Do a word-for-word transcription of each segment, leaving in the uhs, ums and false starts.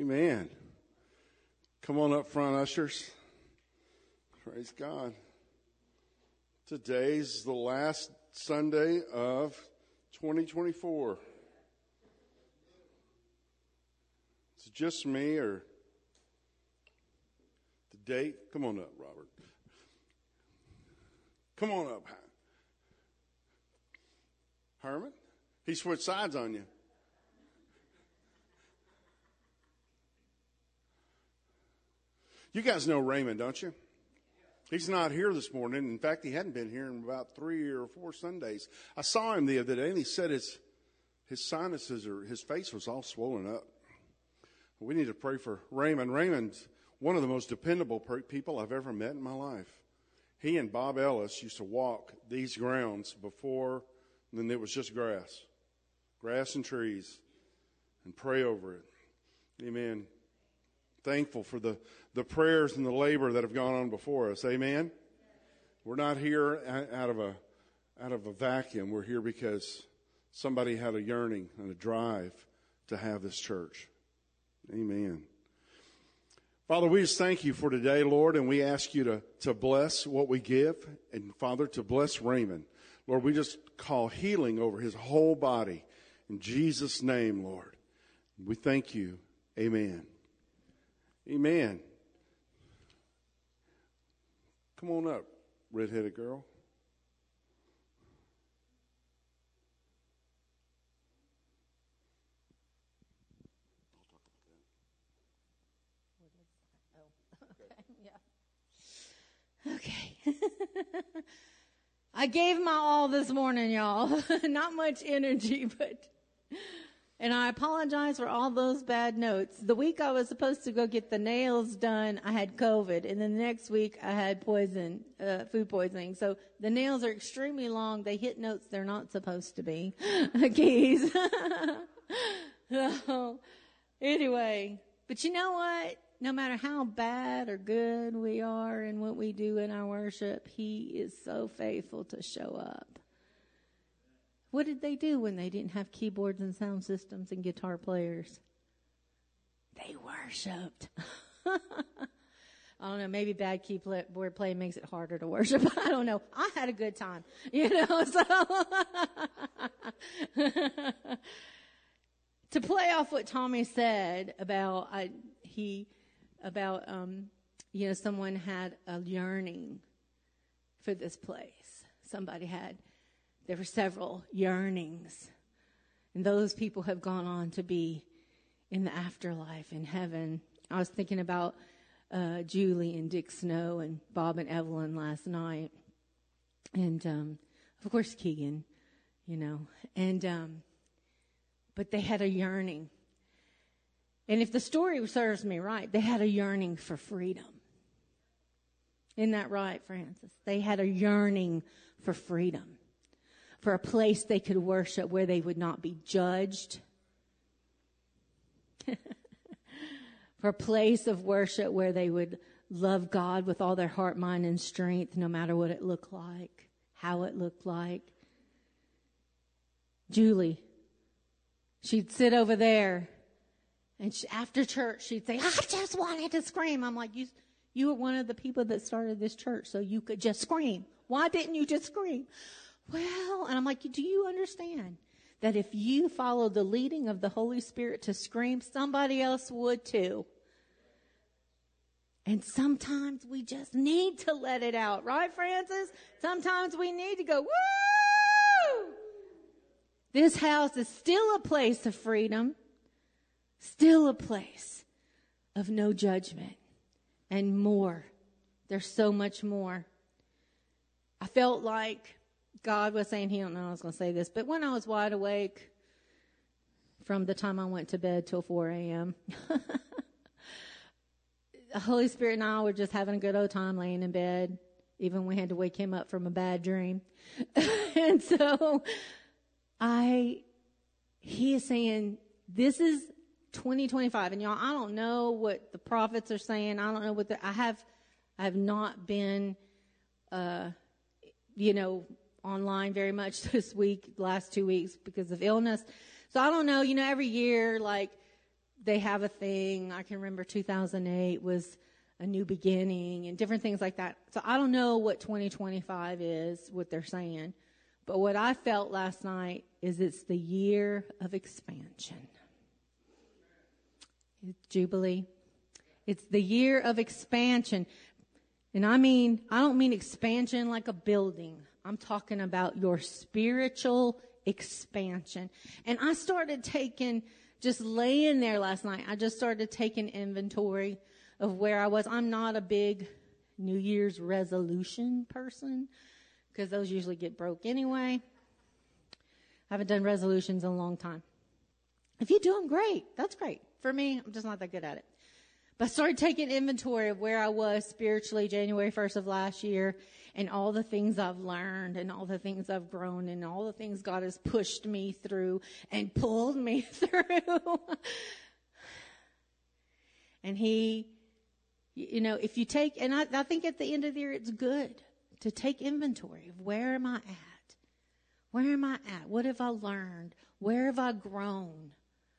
Amen. Come on up front, ushers. Praise God. Today's the last Sunday of twenty twenty-four. Is it just me or the date? Come on up, Robert. Come on up. Herman? He switched sides on you. You guys know Raymond, don't you? He's not here this morning. In fact, he hadn't been here in about three or four Sundays. I saw him the other day, and he said his his sinuses or his face was all swollen up. We need to pray for Raymond. Raymond's one of the most dependable people I've ever met in my life. He and Bob Ellis used to walk these grounds before, and then it was just grass, grass and trees, and pray over it. Amen. Thankful for the, the prayers and the labor that have gone on before us. Amen. We're not here out of a out of a vacuum. We're here because somebody had a yearning and a drive to have this church. Amen. Father, we just thank you for today, Lord, and we ask you to, to bless what we give, and Father, to bless Raymond. Lord, we just call healing over his whole body. In Jesus' name, Lord. We thank you. Amen. Amen. Come on up, red-headed girl. Okay. I gave my all this morning, y'all. Not much energy, but, and I apologize for all those bad notes. The week I was supposed to go get the nails done, I had COVID, and then the next week I had poison, uh, food poisoning. So the nails are extremely long. They hit notes they're not supposed to be. Keys. So, anyway, but you know what? No matter how bad or good we are in what we do in our worship, He is so faithful to show up. What did they do when they didn't have keyboards and sound systems and guitar players? They worshiped. I don't know, maybe bad keyboard playing makes it harder to worship. I don't know. I had a good time, you know, so. To play off what Tommy said about, I, he, about, um, you know, someone had a yearning for this place. Somebody had, there were several yearnings. And those people have gone on to be in the afterlife, in heaven. I was thinking about uh, Julie and Dick Snow and Bob and Evelyn last night. And, um, of course, Keegan, you know. And, um, but they had a yearning. And if the story serves me right, they had a yearning for freedom. Isn't that right, Francis? They had a yearning for freedom, for a place they could worship where they would not be judged, for a place of worship where they would love God with all their heart, mind, and strength, no matter what it looked like, how it looked like. Julie, she'd sit over there. And she, after church, she'd say, I just wanted to scream. I'm like, you, you were one of the people that started this church, so you could just scream. Why didn't you just scream? Well, and I'm like, do you understand that if you followed the leading of the Holy Spirit to scream, somebody else would too? And sometimes we just need to let it out. Right, Francis? Sometimes we need to go, woo! This house is still a place of freedom. Still a place of no judgment and more. There's so much more. I felt like God was saying, He don't know I was going to say this, but when I was wide awake from the time I went to bed till four a.m., the Holy Spirit and I were just having a good old time laying in bed, even when we had to wake Him up from a bad dream. And so I, He is saying, this is twenty twenty-five, and y'all, I don't know what the prophets are saying. I don't know what the, I have, I have not been, uh, you know, online very much this week, last two weeks because of illness. So I don't know, you know, every year, like they have a thing. I can remember two thousand eight was a new beginning and different things like that. So I don't know what twenty twenty-five is, what they're saying. But what I felt last night is it's the year of expansion. Jubilee. It's the year of expansion. And I mean, I don't mean expansion like a building. I'm talking about your spiritual expansion. And I started taking, just laying there last night, I just started taking inventory of where I was. I'm not a big New Year's resolution person because those usually get broke anyway. I haven't done resolutions in a long time. If you do them, great. That's great. For me, I'm just not that good at it. But I started taking inventory of where I was spiritually January first of last year and all the things I've learned and all the things I've grown and all the things God has pushed me through and pulled me through. And he, you know, if you take, and I, I think at the end of the year, it's good to take inventory of where am I at? Where am I at? What have I learned? Where have I grown?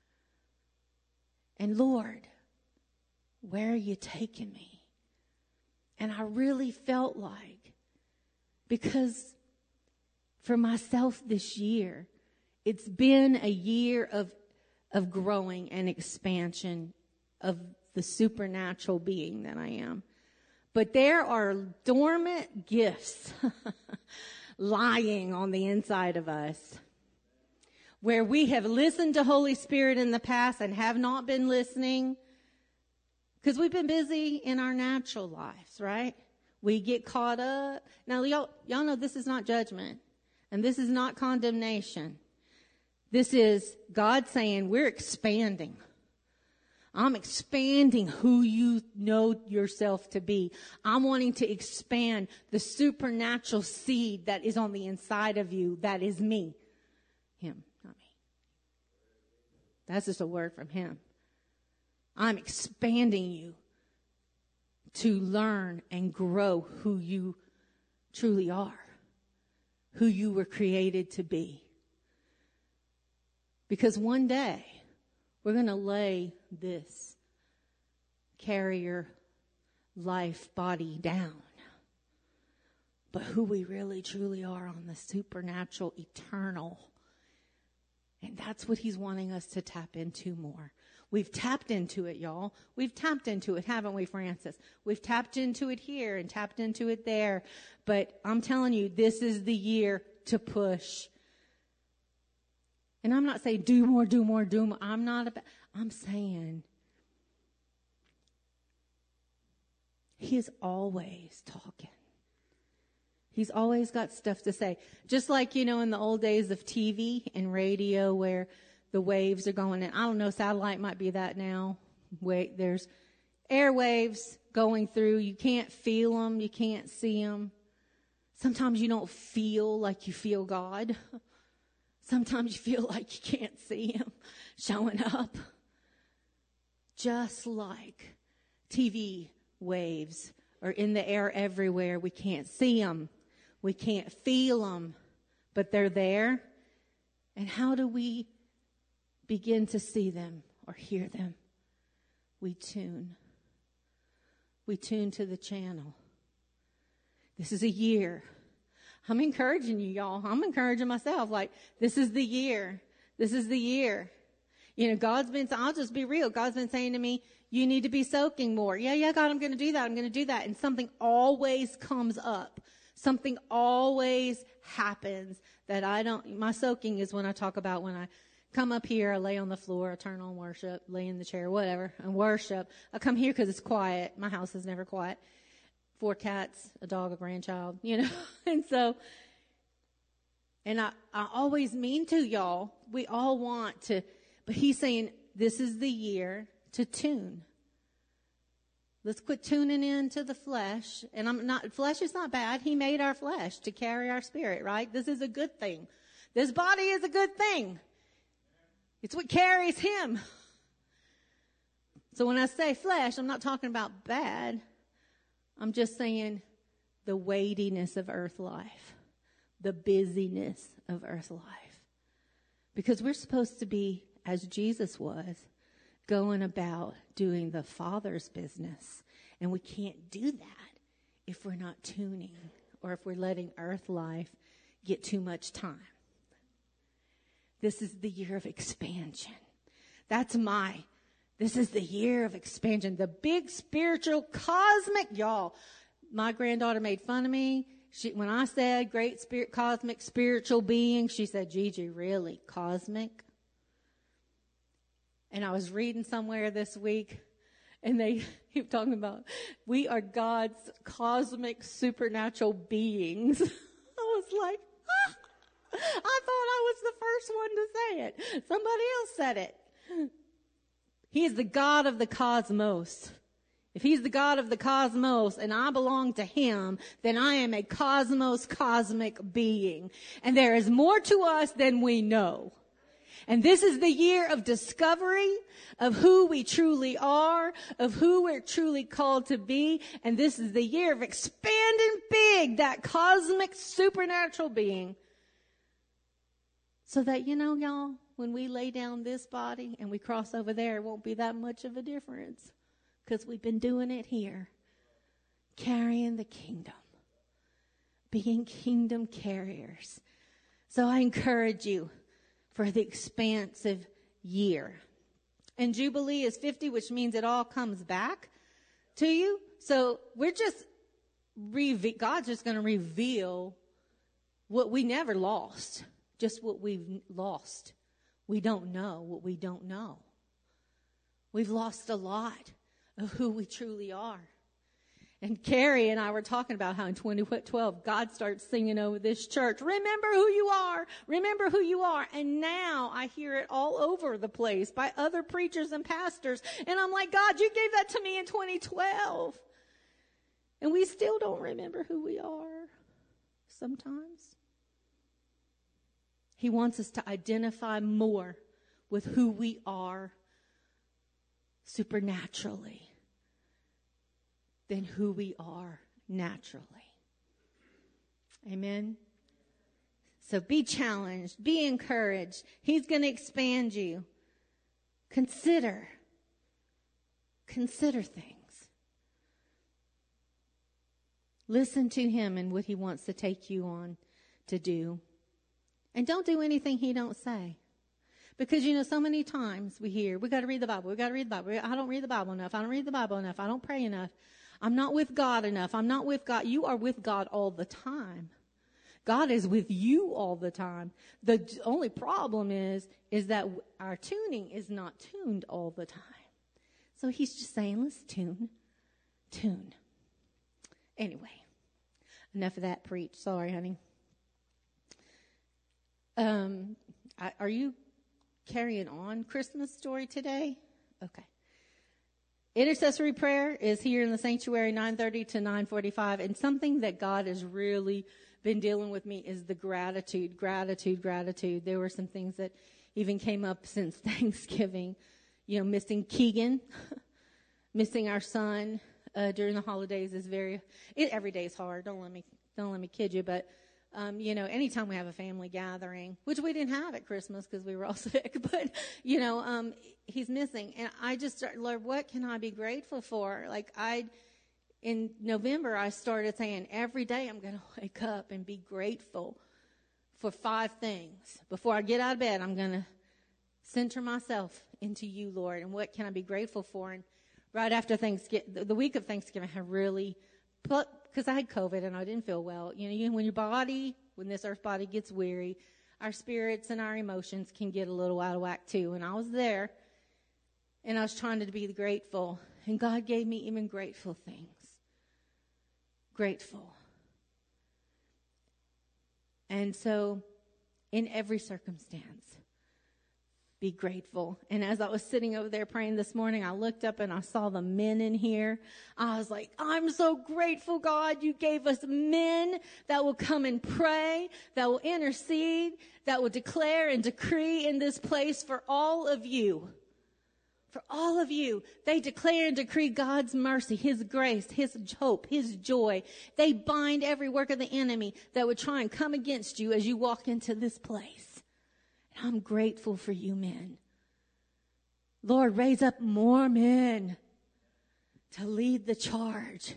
And Lord, where are you taking me? And I really felt like, because for myself this year, it's been a year of, of growing and expansion of the supernatural being that I am. But there are dormant gifts lying on the inside of us where we have listened to Holy Spirit in the past and have not been listening because we've been busy in our natural lives, right? We get caught up. Now, y'all, y'all know this is not judgment and this is not condemnation. This is God saying we're expanding. I'm expanding who you know yourself to be. I'm wanting to expand the supernatural seed that is on the inside of you. That is me. Him, not me. That's just a word from him. I'm expanding you to learn and grow who you truly are, who you were created to be. Because one day, we're going to lay this carrier life body down. But who we really truly are on the supernatural, eternal. And that's what he's wanting us to tap into more. We've tapped into it, y'all. We've tapped into it, haven't we, Francis? We've tapped into it here and tapped into it there. But I'm telling you, this is the year to push. And I'm not saying do more, do more, do more. I'm not about, I'm saying he is always talking. He's always got stuff to say. Just like, you know, in the old days of T V and radio where the waves are going in. I don't know, satellite might be that now. Wait, there's airwaves going through. You can't feel them. You can't see them. Sometimes you don't feel like you feel God. Sometimes you feel like you can't see him showing up. Just like T V waves are in the air everywhere. We can't see them. We can't feel them, but they're there. And how do we begin to see them or hear them? We tune. We tune to the channel. This is a year. I'm encouraging you, y'all. I'm encouraging myself. Like, this is the year. This is the year. You know, God's been, I'll just be real. God's been saying to me, you need to be soaking more. Yeah, yeah, God, I'm going to do that. I'm going to do that. And something always comes up. Something always happens that I don't, my soaking is when I talk about when I come up here, I lay on the floor, I turn on worship, lay in the chair, whatever, and worship. I come here because it's quiet. My house is never quiet. Four cats, a dog, a grandchild, you know. And so, and I, I always mean to y'all, we all want to, but he's saying this is the year to tune. Let's quit tuning into the flesh. And I'm not, flesh is not bad. He made our flesh to carry our spirit, right? This is a good thing. This body is a good thing. It's what carries him. So when I say flesh, I'm not talking about bad. I'm just saying the weightiness of earth life, the busyness of earth life. Because we're supposed to be, as Jesus was, going about doing the Father's business. And we can't do that if we're not tuning or if we're letting earth life get too much time. This is the year of expansion. That's my, this is the year of expansion. The big spiritual cosmic, y'all. My granddaughter made fun of me. She, when I said great spirit, cosmic spiritual being, she said, Gigi, really? Cosmic? And I was reading somewhere this week, and they keep talking about, we are God's cosmic supernatural beings. I was like, ah! I thought I was the first one to say it. Somebody else said it. He is the God of the cosmos. If he's the God of the cosmos and I belong to him, then I am a cosmos cosmic being. And there is more to us than we know. And this is the year of discovery of who we truly are, of who we're truly called to be. And this is the year of expanding big, that cosmic supernatural being. So that, you know, y'all, when we lay down this body and we cross over there, it won't be that much of a difference. Because we've been doing it here. Carrying the kingdom. Being kingdom carriers. So I encourage you for the expansive year. And Jubilee is fifty, which means it all comes back to you. So we're just, reve- God's just going to reveal what we never lost. Just what we've lost. We don't know what we don't know. We've lost a lot of who we truly are. And Carrie and I were talking about how in twenty twelve, God starts singing over this church, remember who you are, remember who you are. And now I hear it all over the place by other preachers and pastors. And I'm like, God, you gave that to me in twenty twelve. And we still don't remember who we are sometimes. He wants us to identify more with who we are supernaturally than who we are naturally. Amen. So be challenged, be encouraged. He's going to expand you. Consider. Consider things. Listen to him and what he wants to take you on to do. And don't do anything he don't say. Because, you know, so many times we hear, we got to read the Bible, we got to read the Bible. I don't read the Bible enough. I don't read the Bible enough. I don't pray enough. I'm not with God enough. I'm not with God. You are with God all the time. God is with you all the time. The only problem is, is that our tuning is not tuned all the time. So he's just saying, let's tune, tune. Anyway, enough of that preach. Sorry, honey. Um, I, are you carrying on Christmas story today? Okay. Intercessory prayer is here in the sanctuary, nine thirty to nine forty-five. And something that God has really been dealing with me is the gratitude, gratitude, gratitude. There were some things that even came up since Thanksgiving. You know, missing Keegan, missing our son uh, during the holidays is very, it, every day is hard. Don't let me, don't let me kid you, but Um, you know, anytime we have a family gathering, which we didn't have at Christmas because we were all sick, but, you know, um, he's missing. And I just started, Lord, what can I be grateful for? Like I, in November, I started saying every day I'm going to wake up and be grateful for five things. Before I get out of bed, I'm going to center myself into you, Lord. And what can I be grateful for? And right after Thanksgiving, the week of Thanksgiving, I really put, because I had COVID and I didn't feel well. You know, you, when your body, when this earth body gets weary, our spirits and our emotions can get a little out of whack too. And I was there, and I was trying to be grateful. And God gave me even grateful things. Grateful. And so, in every circumstance, be grateful. And as I was sitting over there praying this morning, I looked up and I saw the men in here. I was like, I'm so grateful, God, you gave us men that will come and pray, that will intercede, that will declare and decree in this place for all of you. For all of you. They declare and decree God's mercy, his grace, his hope, his joy. They bind every work of the enemy that would try and come against you as you walk into this place. I'm grateful for you men. Lord, raise up more men to lead the charge.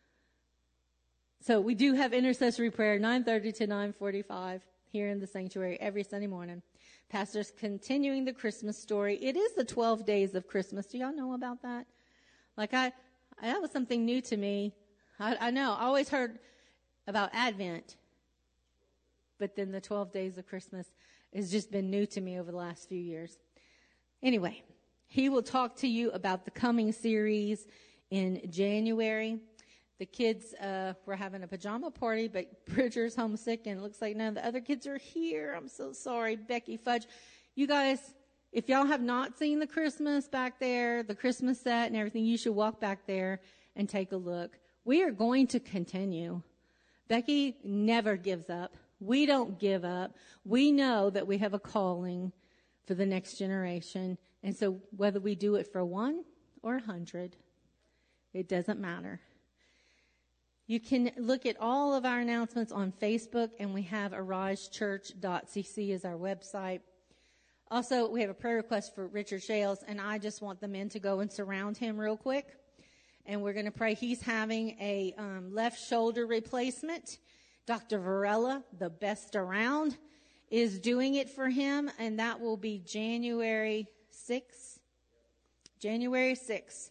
So we do have intercessory prayer, nine thirty to nine forty-five here in the sanctuary every Sunday morning. Pastor's continuing the Christmas story. It is the twelve days of Christmas. Do y'all know about that? Like I, that was something new to me. I, I know, I always heard about Advent, but then the twelve days of Christmas has just been new to me over the last few years. Anyway, he will talk to you about the coming series in January. The kids uh, were having a pajama party, but Bridger's homesick, and it looks like none of the other kids are here. I'm so sorry, Becky Fudge. You guys, if y'all have not seen the Christmas back there, the Christmas set and everything, you should walk back there and take a look. We are going to continue. Becky never gives up. We don't give up. We know that we have a calling for the next generation. And so whether we do it for one or a hundred, it doesn't matter. You can look at all of our announcements on Facebook, and we have arise church dot c c as our website. Also, we have a prayer request for Richard Shales, and I just want the men to go and surround him real quick. And we're going to pray. He's having a um, left shoulder replacement. Doctor Varela, the best around, is doing it for him, and that will be January sixth. January sixth.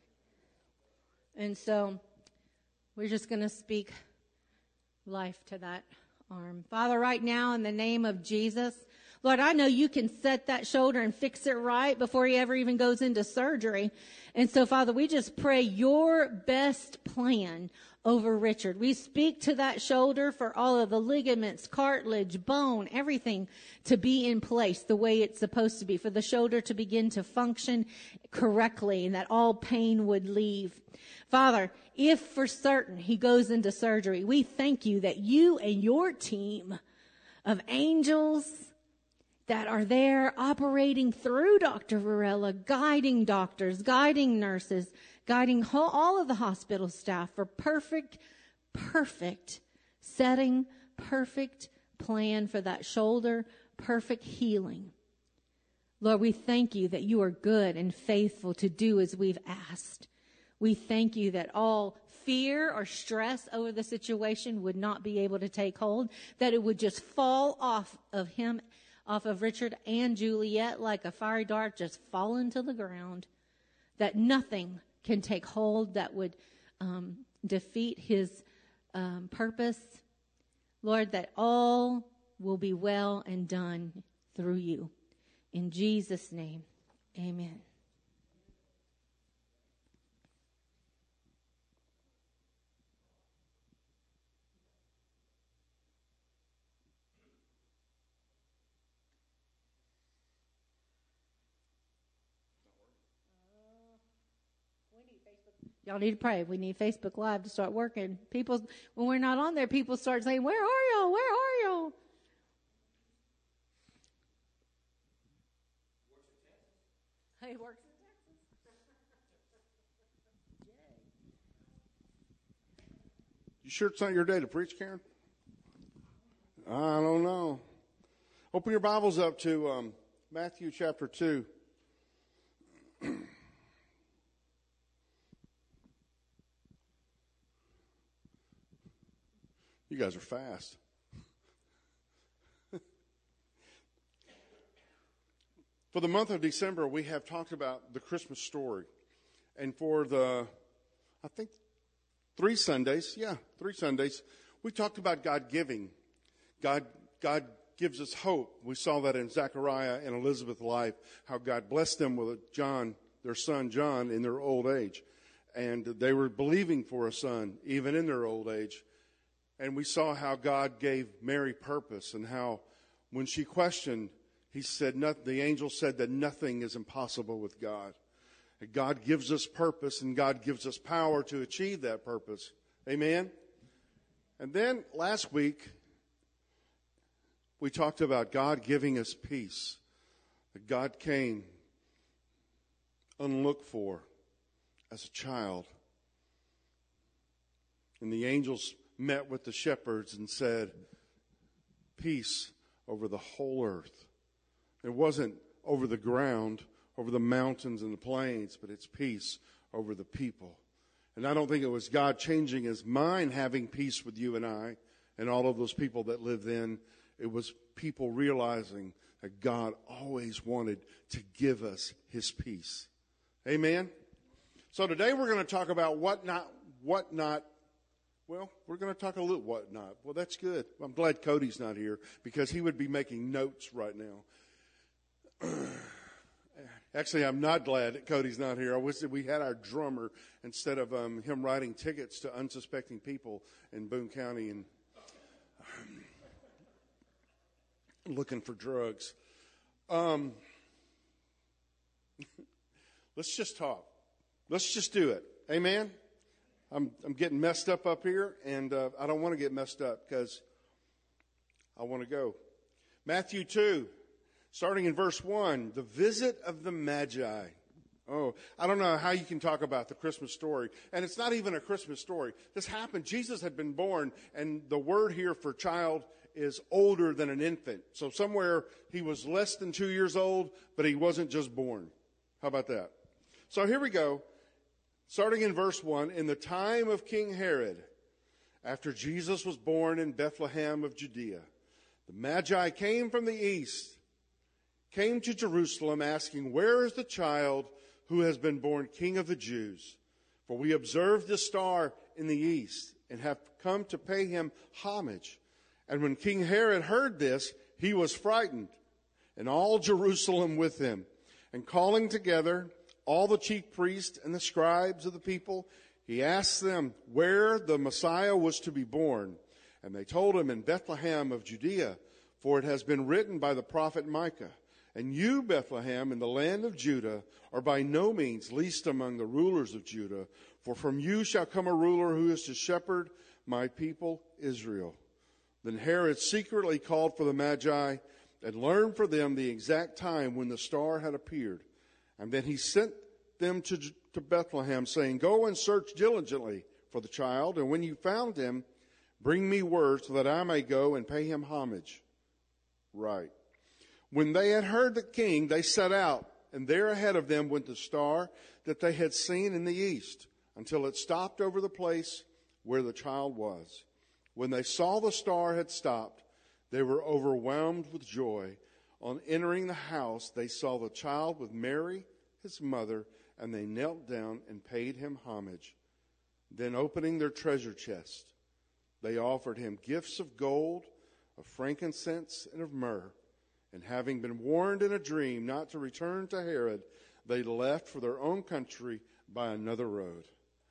And so we're just going to speak life to that arm. Father, right now in the name of Jesus, Lord, I know you can set that shoulder and fix it right before he ever even goes into surgery. And so, Father, we just pray your best plan over Richard. We speak to that shoulder for all of the ligaments, cartilage, bone, everything to be in place the way it's supposed to be, for the shoulder to begin to function correctly and that all pain would leave. Father, if for certain he goes into surgery, we thank you that you and your team of angels that are there operating through Doctor Varela, guiding doctors, guiding nurses, guiding all of the hospital staff for perfect, perfect setting, perfect plan for that shoulder, perfect healing. Lord, we thank you that you are good and faithful to do as we've asked. We thank you that all fear or stress over the situation would not be able to take hold, that it would just fall off of him, off of Richard and Juliet like a fiery dart, just falling to the ground, that nothing can take hold that would um, defeat his um, purpose. Lord, that all will be well and done through you. In Jesus' name, amen. Y'all need to pray. We need Facebook Live to start working. People, when we're not on there, people start saying, where are y'all? Where are y'all? He works in Texas. You sure it's not your day to preach, Karen? I don't know. Open your Bibles up to um, Matthew chapter two. You guys are fast. For the month of December, we have talked about the Christmas story. And for the, I think, three Sundays, yeah, three Sundays, we talked about God giving. God, God gives us hope. We saw that in Zechariah and Elizabeth's life, how God blessed them with John, their son John, in their old age. And they were believing for a son, even in their old age. And we saw how God gave Mary purpose, and how when she questioned, he said, not, the angel said that nothing is impossible with God. And God gives us purpose, and God gives us power to achieve that purpose. Amen? And then last week, we talked about God giving us peace. That God came unlooked for as a child. And the angels met with the shepherds and said, peace over the whole earth. It wasn't over the ground over the mountains and the plains, but it's peace over the people. And I don't think it was God changing his mind, having peace with you and I and all of those people that live then. It was people realizing that God always wanted to give us his peace. Amen? So today we're going to talk about what not, what not, well, we're going to talk a little what not. Well, that's good. I'm glad Cody's not here because he would be making notes right now. Actually, I'm not glad that Cody's not here. I wish that we had our drummer instead of um, him writing tickets to unsuspecting people in Boone County and um, looking for drugs. Um, let's just talk. Let's just do it. Amen? I'm, I'm getting messed up up here, and uh, I don't want to get messed up because I want to go. Matthew two. Starting in verse one, the visit of the Magi. Oh, I don't know how you can talk about the Christmas story. And it's not even a Christmas story. This happened. Jesus had been born, and the word here for child is older than an infant. So somewhere he was less than two years old, but he wasn't just born. How about that? So here we go. Starting in verse one, in the time of King Herod, after Jesus was born in Bethlehem of Judea, the Magi came from the east, came to Jerusalem asking, where is the child who has been born King of the Jews? For we observed the star in the east and have come to pay him homage. And when King Herod heard this, he was frightened, and all Jerusalem with him. And calling together all the chief priests and the scribes of the people, he asked them where the Messiah was to be born. And they told him, in Bethlehem of Judea, for it has been written by the prophet Micah, and you, Bethlehem, in the land of Judah, are by no means least among the rulers of Judah, for from you shall come a ruler who is to shepherd my people Israel. Then Herod secretly called for the Magi and learned for them the exact time when the star had appeared. And then he sent them to, to Bethlehem, saying, go and search diligently for the child, and when you found him, bring me word so that I may go and pay him homage. Right. When they had heard the king, they set out, and there ahead of them went the star that they had seen in the east, until it stopped over the place where the child was. When they saw the star had stopped, they were overwhelmed with joy. On entering the house, they saw the child with Mary, his mother, and they knelt down and paid him homage. Then opening their treasure chest, they offered him gifts of gold, of frankincense, and of myrrh. And having been warned in a dream not to return to Herod, they left for their own country by another road.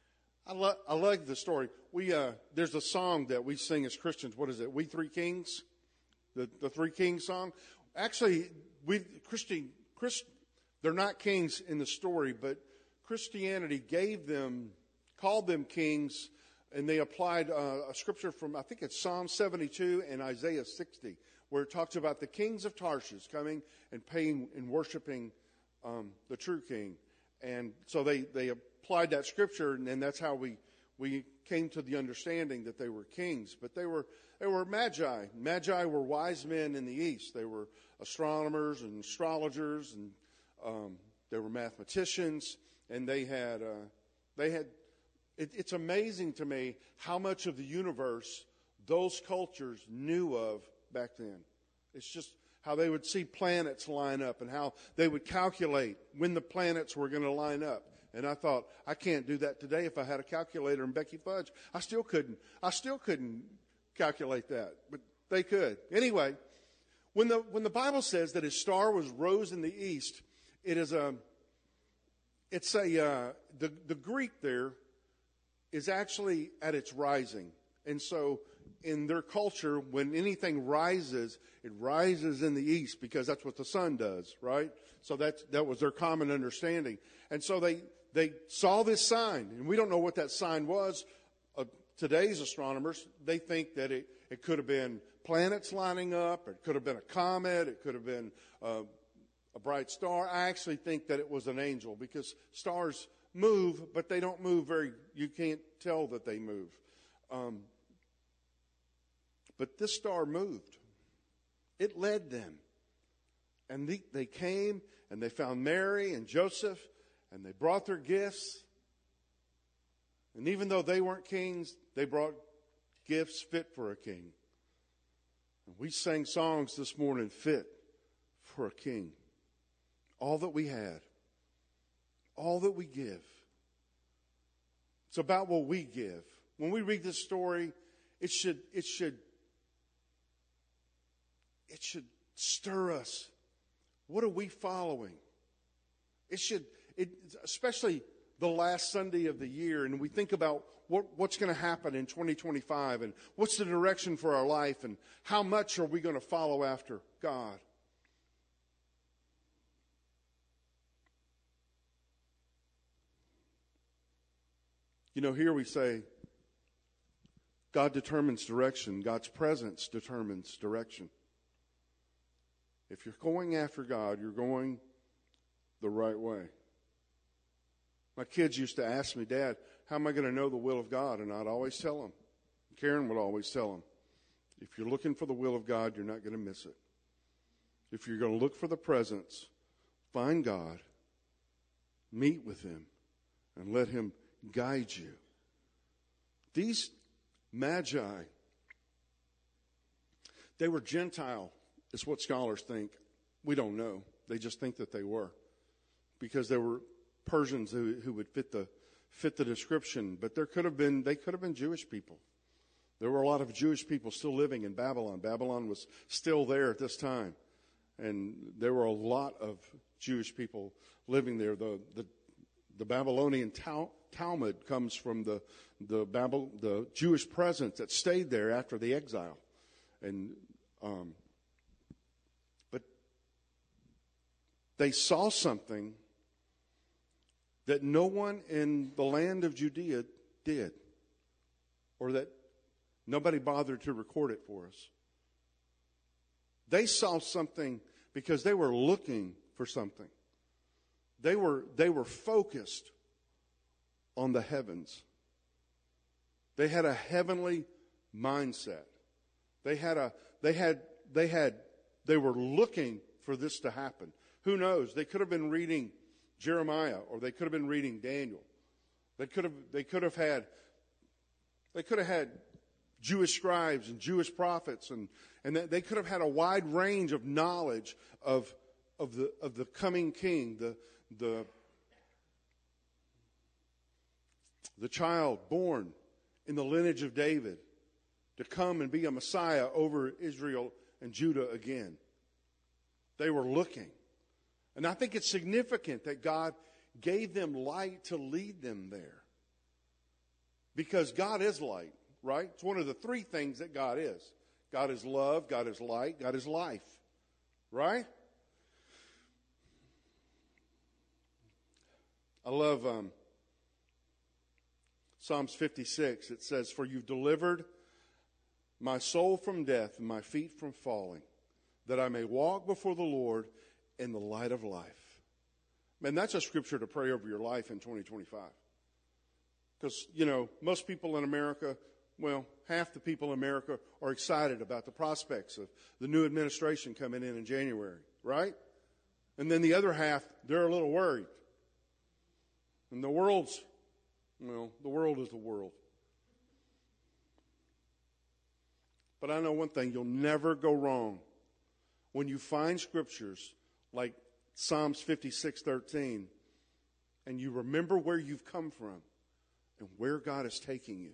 I, lo- I like the story. We uh, there's a song that we sing as Christians. What is it? We Three Kings, the the Three Kings song. Actually, we Christian Christ, they're not kings in the story, but Christianity gave them, called them kings, and they applied uh, a scripture from I think it's Psalm seventy-two and Isaiah sixty. Where it talks about the kings of Tarshish coming and paying and worshiping um, the true king. And so they, they applied that scripture, and, and that's how we, we came to the understanding that they were kings. But they were they were magi. Magi were wise men in the east. They were astronomers and astrologers, and um, they were mathematicians, and they had uh, they had. It, it's amazing to me how much of the universe those cultures knew of back then. It's just how they would see planets line up and how they would calculate when the planets were going to line up. And I thought, I can't do that today if I had a calculator and Becky Fudge. I still couldn't. I still couldn't calculate that, but they could. Anyway, when the when the Bible says that his star was rose in the east, it is a it's a uh, the the Greek there is actually at its rising. And so in their culture, when anything rises, it rises in the east because that's what the sun does, right? So that that was their common understanding. And so they they saw this sign, and we don't know what that sign was. Uh, today's astronomers, they think that it, it could have been planets lining up, or it could have been a comet, it could have been uh, a bright star. I actually think that it was an angel because stars move, but they don't move very, you can't tell that they move. Um, But this star moved. It led them. And they, they came and they found Mary and Joseph and they brought their gifts. And even though they weren't kings, they brought gifts fit for a king. And we sang songs this morning fit for a king. All that we had, all that we give. It's about what we give. When we read this story, it should it should it should stir us. What are we following? It should it especially the last Sunday of the year, and we think about what, what's going to happen in twenty twenty-five and what's the direction for our life and how much are we going to follow after God. You know, here we say, God determines direction. God's presence determines direction. If you're going after God, you're going the right way. My kids used to ask me, Dad, how am I going to know the will of God? And I'd always tell them. Karen would always tell them, if you're looking for the will of God, you're not going to miss it. If you're going to look for the presence, find God, meet with Him, and let Him guide you. These magi, they were Gentile, is what scholars think. We don't know. They just think that they were, because they were Persians who, who would fit the fit the description. But there could have been they could have been Jewish people. There were a lot of Jewish people still living in Babylon. Babylon was still there at this time, and there were a lot of Jewish people living there. The the, the Babylonian Tal- Talmud comes from the the Babel, the Jewish presence that stayed there after the exile, and um, but they saw something that no one in the land of Judea did, or that nobody bothered to record it for us. They saw something because they were looking for something. They were they were focused on the heavens. They had a heavenly mindset. They had a they had they had they were looking for this to happen. Who knows? They could have been reading Jeremiah, or they could have been reading Daniel. They could have they could have had they could have had Jewish scribes and Jewish prophets, and, and they could have had a wide range of knowledge of of the of the coming king, the the the child born in the lineage of David to come and be a Messiah over Israel and Judah again. They were looking. And I think it's significant that God gave them light to lead them there. Because God is light, right? It's one of the three things that God is. God is love, God is light, God is life. Right? I love um, Psalms fifty-six. It says, "For you've delivered my soul from death and my feet from falling, that I may walk before the Lord in the light of life." Man, that's a scripture to pray over your life in twenty twenty-five. Because, you know, most people in America, well, half the people in America are excited about the prospects of the new administration coming in in January, right? And then the other half, they're a little worried. And the world's, well, the world is the world. But I know one thing, you'll never go wrong when you find scriptures like Psalms fifty-six thirteen, and you remember where you've come from and where God is taking you.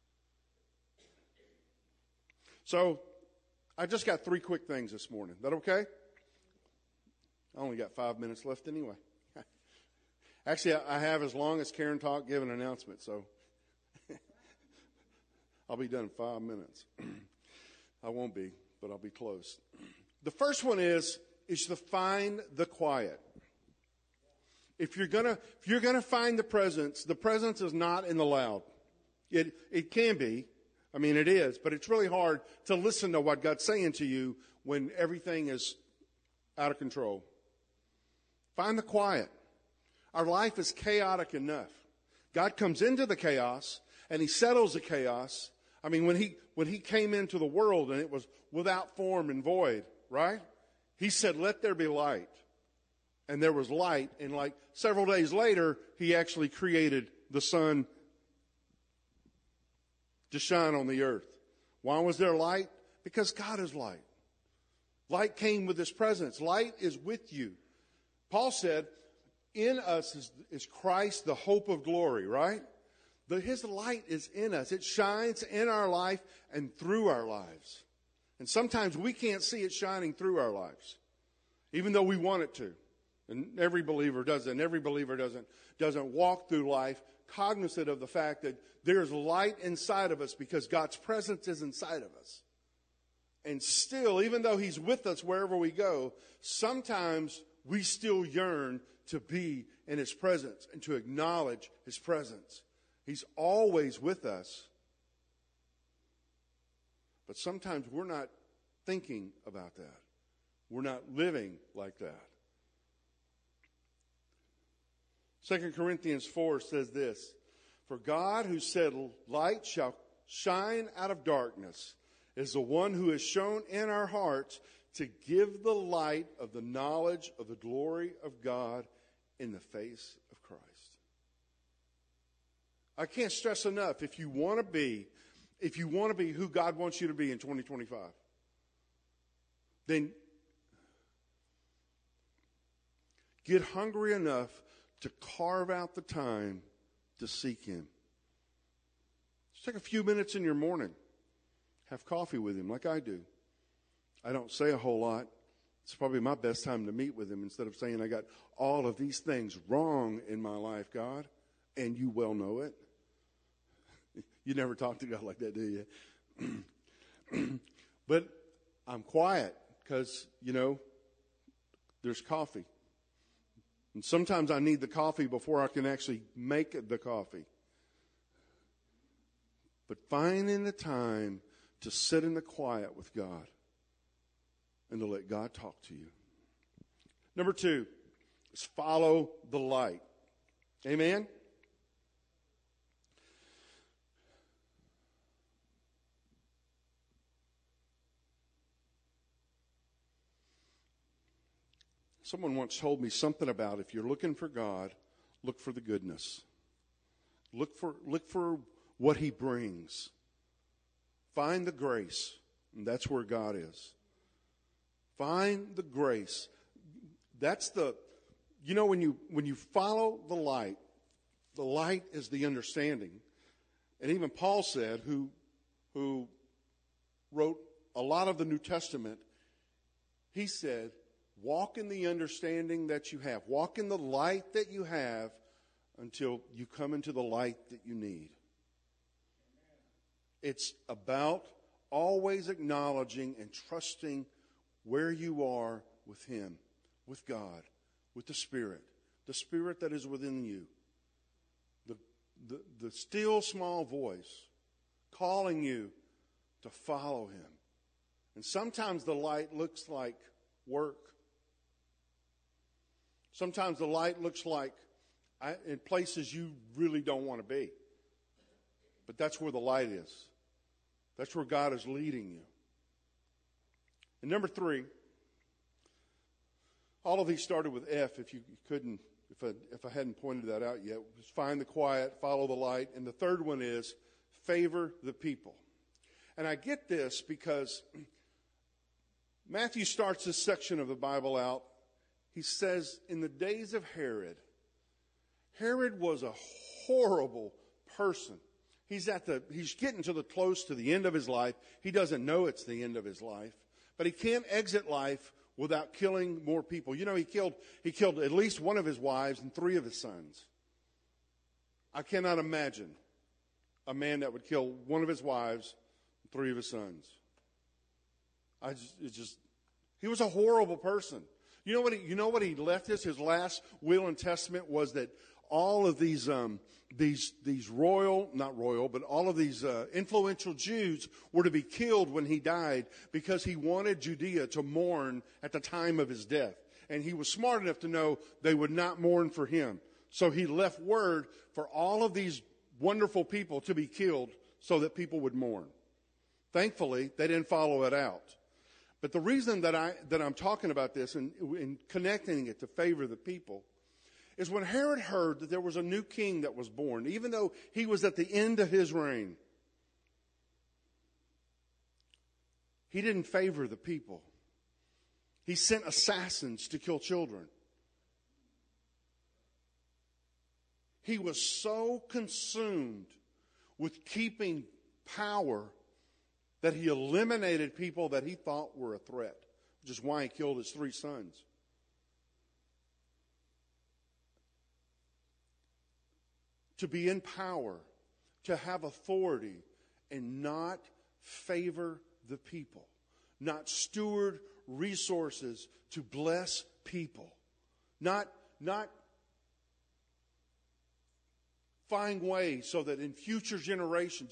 So, I just got three quick things this morning. Is that okay? I only got five minutes left anyway. Actually, I have as long as Karen talked, give an announcement, so I'll be done in five minutes. I won't be, but I'll be close. The first one is, is to find the quiet. If you're gonna, if you're gonna find the presence, the presence is not in the loud. It, it can be. I mean, it is, but it's really hard to listen to what God's saying to you when everything is out of control. Find the quiet. Our life is chaotic enough. God comes into the chaos and He settles the chaos. I mean, when He when He came into the world and it was without form and void, right? He said, let there be light. And there was light. And like several days later, he actually created the sun to shine on the earth. Why was there light? Because God is light. Light came with his presence. Light is with you. Paul said, in us is, is Christ, the hope of glory, right? The, his light is in us. It shines in our life and through our lives. And sometimes we can't see it shining through our lives, even though we want it to. And every believer doesn't. Every believer doesn't, doesn't walk through life cognizant of the fact that there's light inside of us because God's presence is inside of us. And still, even though he's with us wherever we go, sometimes we still yearn to be in his presence and to acknowledge his presence. He's always with us. But sometimes we're not thinking about that. We're not living like that. Second Corinthians four says this, for God who said light shall shine out of darkness is the one who has shown in our hearts to give the light of the knowledge of the glory of God in the face of Christ. I can't stress enough, if you want to be, if you want to be who God wants you to be in twenty twenty-five, then get hungry enough to carve out the time to seek him. Just take a few minutes in your morning. Have coffee with him like I do. I don't say a whole lot. It's probably my best time to meet with him instead of saying I got all of these things wrong in my life, God, and you well know it. You never talk to God like that, do you? But I'm quiet because, you know, there's coffee. And sometimes I need the coffee before I can actually make the coffee. But finding the time to sit in the quiet with God and to let God talk to you. Number two is follow the light. Amen? Someone once told me something about if you're looking for God, look for the goodness. Look for, look for what he brings. Find the grace, and that's where God is. Find the grace. That's the, you know, when you when you follow the light, the light is the understanding. And even Paul said, who who wrote a lot of the New Testament, he said, walk in the understanding that you have. Walk in the light that you have until you come into the light that you need. It's about always acknowledging and trusting where you are with him, with God, with the Spirit, the Spirit that is within you. The, the, the still small voice calling you to follow him. And sometimes the light looks like work. Sometimes the light looks like I, in places you really don't want to be. But that's where the light is. That's where God is leading you. And number three, all of these started with F, if you couldn't, if I, if I hadn't pointed that out yet. Just find the quiet, follow the light. And the third one is favor the people. And I get this because Matthew starts this section of the Bible out. He says, in the days of Herod, Herod was a horrible person. He's at the, he's getting to the close to the end of his life. He doesn't know it's the end of his life, but he can't exit life without killing more people. You know, he killed, he killed at least one of his wives and three of his sons. I cannot imagine a man that would kill one of his wives and three of his sons. I just, it just, he was a horrible person. You know what he, you know what he left us? His last will and testament was that all of these, um, these, these royal, not royal, but all of these uh, influential Jews were to be killed when he died because he wanted Judea to mourn at the time of his death. And he was smart enough to know they would not mourn for him. So he left word for all of these wonderful people to be killed so that people would mourn. Thankfully, they didn't follow it out. But the reason that, I, that I'm talking about this and, and connecting it to favor the people is when Herod heard that there was a new king that was born, even though he was at the end of his reign, he didn't favor the people. He sent assassins to kill children. He was so consumed with keeping power that he eliminated people that he thought were a threat, which is why he killed his three sons. To be in power, to have authority, and not favor the people, not steward resources to bless people, not, not find ways so that in future generations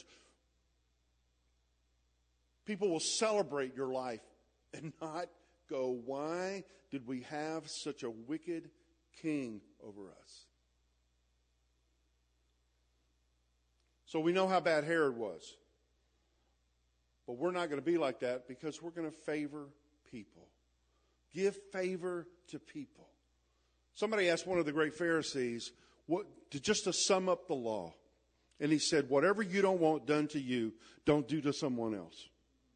people will celebrate your life and not go, why did we have such a wicked king over us? So we know how bad Herod was. But we're not going to be like that because we're going to favor people. Give favor to people. Somebody asked one of the great Pharisees, what, to, just to sum up the law. And he said, whatever you don't want done to you, don't do to someone else.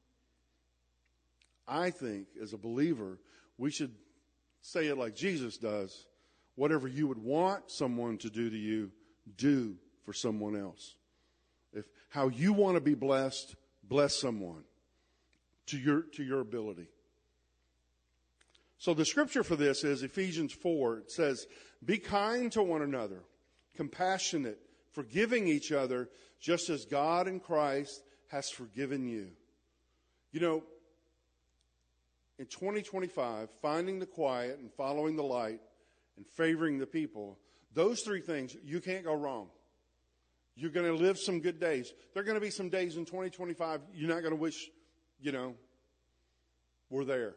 I think, as a believer, we should say it like Jesus does. Whatever you would want someone to do to you, do for someone else. If how you want to be blessed, bless someone to your, to your ability. So the scripture for this is Ephesians four. It says, be kind to one another, compassionate, forgiving each other, just as God in Christ has forgiven you. You know, in twenty twenty-five, finding the quiet and following the light and favoring the people, those three things, you can't go wrong. You're going to live some good days. There are going to be some days in twenty twenty-five you're not going to wish, you know, were there.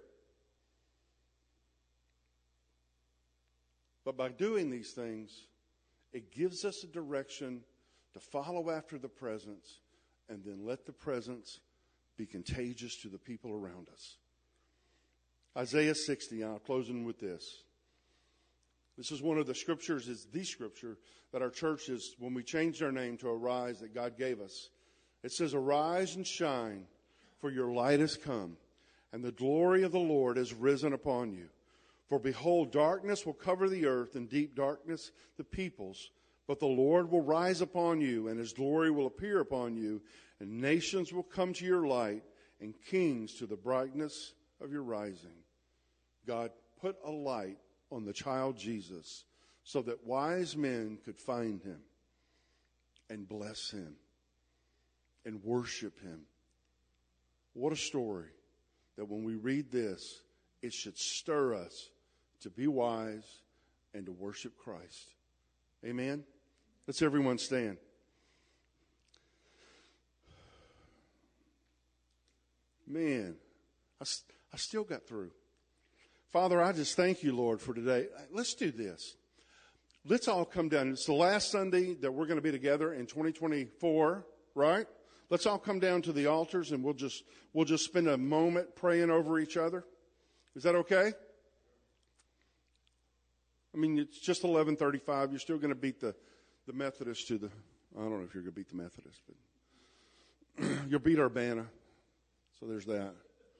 But by doing these things, it gives us a direction to follow after the presence and then let the presence be contagious to the people around us. Isaiah sixty, I'll close in with this. This is one of the scriptures, is the scripture that our church is, when we changed our name to Arise, that God gave us. It says, arise and shine, for your light has come, and the glory of the Lord has risen upon you. For behold, darkness will cover the earth, and deep darkness the peoples. But the Lord will rise upon you, and his glory will appear upon you, and nations will come to your light, and kings to the brightness of your rising. God put a light on the child Jesus so that wise men could find him and bless him and worship him. What a story that when we read this, it should stir us to be wise and to worship Christ. Amen? Let's everyone stand. Man, I, I still got through. Father, I just thank you, Lord, for today. Let's do this. Let's all come down. It's the last Sunday that we're going to be together in twenty twenty-four, right? Let's all come down to the altars and we'll just we'll just spend a moment praying over each other. Is that okay? I mean, it's just eleven thirty-five. You're still going to beat the, the Methodists to the, I don't know if you're going to beat the Methodists, but you'll beat Urbana. So there's that.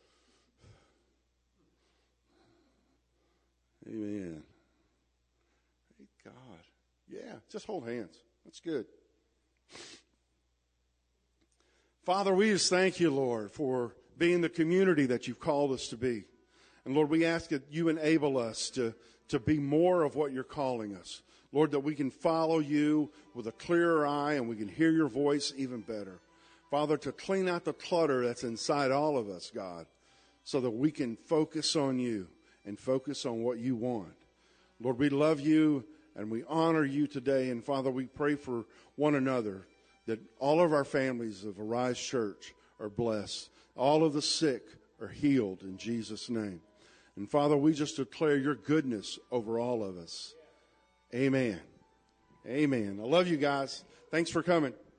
Amen. Thank God. Yeah, just hold hands. That's good. Father, we just thank you, Lord, for being the community that you've called us to be. And Lord, we ask that you enable us to, to be more of what you're calling us. Lord, that we can follow you with a clearer eye and we can hear your voice even better. Father, to clean out the clutter that's inside all of us, God, so that we can focus on you and focus on what you want. Lord, we love you and we honor you today. And Father, we pray for one another that all of our families of Arise Church are blessed. All of the sick are healed in Jesus' name. And Father, we just declare your goodness over all of us. Amen. Amen. I love you guys. Thanks for coming.